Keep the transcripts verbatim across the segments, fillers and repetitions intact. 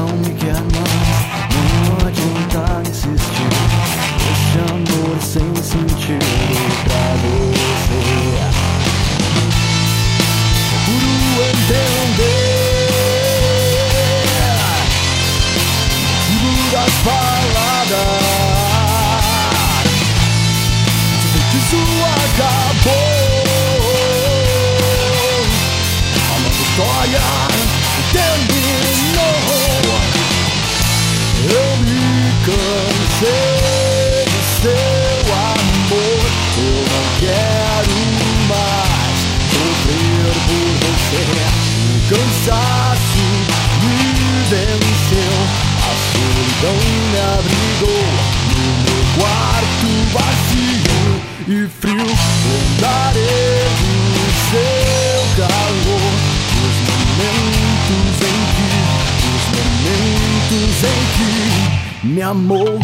não me quer mais. Não adianta insistir. Esse amor sem sentido pra você. Procuro entender o motivo das palavras. Isso acabou. A nossa história terminou. Eu me cansei do seu amor. Eu não quero mais sofrer por você. O cansaço me venceu. A solidão me abrigou no meu quarto vazio e frio. Lembrarei do seu calor, dos momentos em que, dos momentos em que me amou.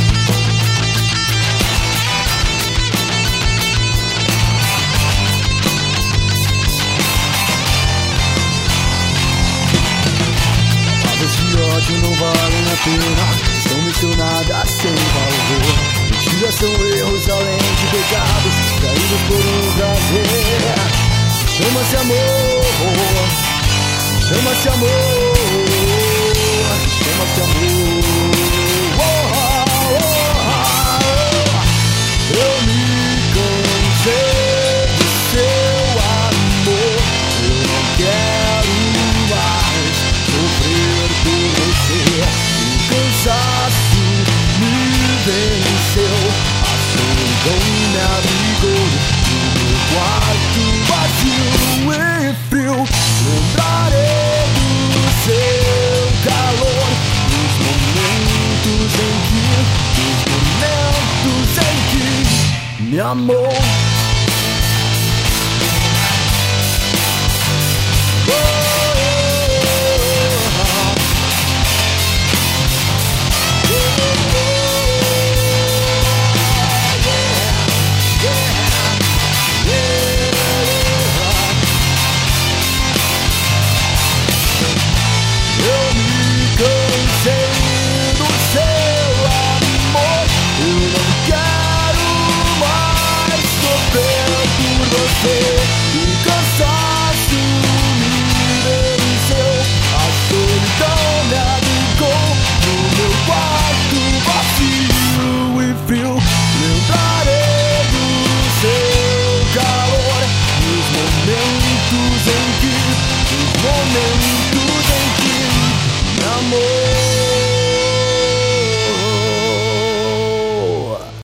Palavras de ódio não valem a pena, estão mencionadas sem valor. Mentiras são erros além de pecados, traídos por um prazer. Chama-se amor, chama-se amor, chama-se amor. Oh, oh, oh. Eu me cansei do seu amor. Eu não quero mais sofrer por você. O cansaço me venceu, a solidão me abrigou no meu quarto vazio e frio. Lembrarei do seu calor, dos momentos em que, dos momentos em que me amou. O cansaço me venceu, a solidão me abrigou no meu quarto vazio e frio. Lembrarei do seu calor, dos momentos em